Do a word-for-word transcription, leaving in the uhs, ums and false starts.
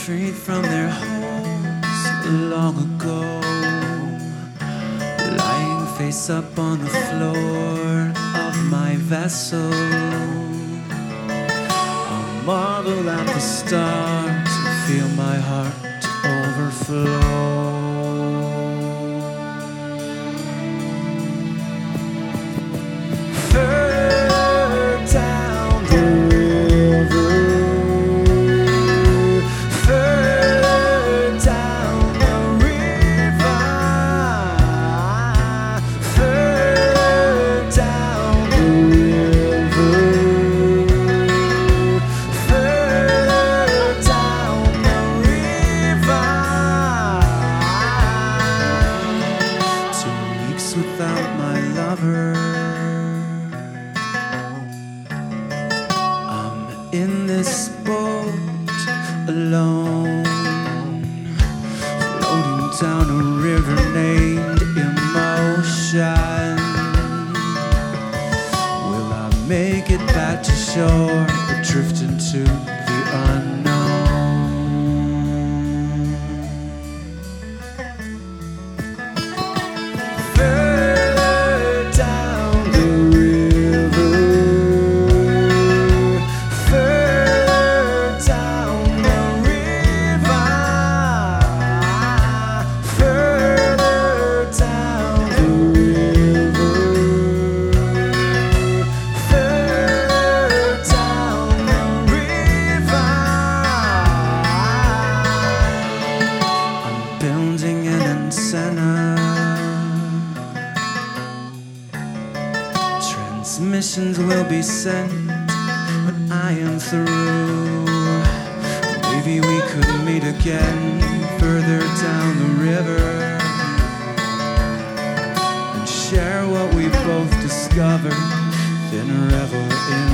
freed from their homes long ago, lying face up on the floor of my vessel. I'll marvel at the stars and feel my heart overflow. Without my lover, I'm in this boat alone, floating down a river named emotion. Will I make it back to shore or drift into the unknown? Transmissions will be sent when I am through. Maybe we could meet again further down the river and share what we both discovered, then revel in